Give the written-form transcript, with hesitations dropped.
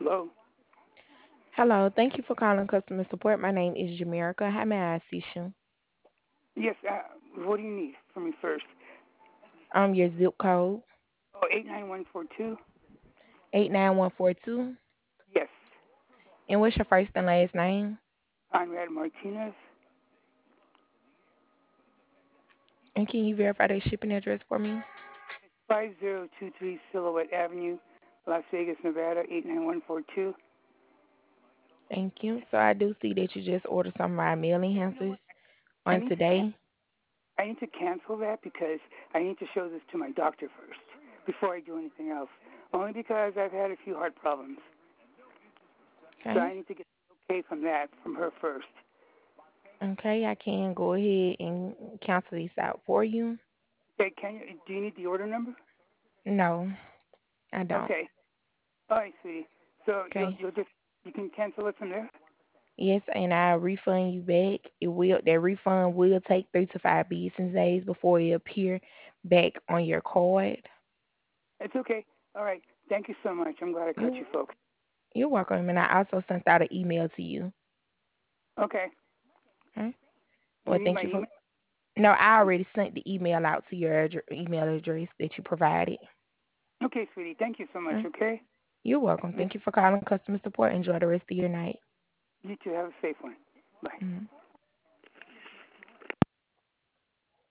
Hello. Hello, thank you for calling customer support. My name is Jamerica. How may I assist you? Yes. What do you need from me first? Your zip code, Oh, 89142. 89142. Yes. And what's your first and last name? Conrad Martinez. And can you verify that shipping address for me? 5023 Silhouette Avenue, Las Vegas, Nevada 89142. Thank you. So I do see that you just ordered some of our mailing You know what? hampers I on need to today. I need to cancel that because I need to show this to my doctor first before I do anything else. Only because I've had a few heart problems, so Okay. I need to get okay from that from her first. Okay, I can go ahead and cancel this out for you. Okay. Can you? Do you need the order number? No, I don't. Okay. All right, sweetie. So Okay. you can cancel it from there. Yes, and I'll refund you back. That refund will take 3 to 5 business days before it appear back on your card. It's okay. All right. Thank you so much. I'm glad I caught you You folks. you're welcome, and I also sent out an email to you. Okay. Okay. You Well, need my thank you for. email? No, I already sent the email out to your email address that you provided. Okay, sweetie. Thank you so much, Okay. okay? You're welcome. You, Thank you for calling customer support. Enjoy the rest of your night. you too. Have a safe one. Bye. Mhm.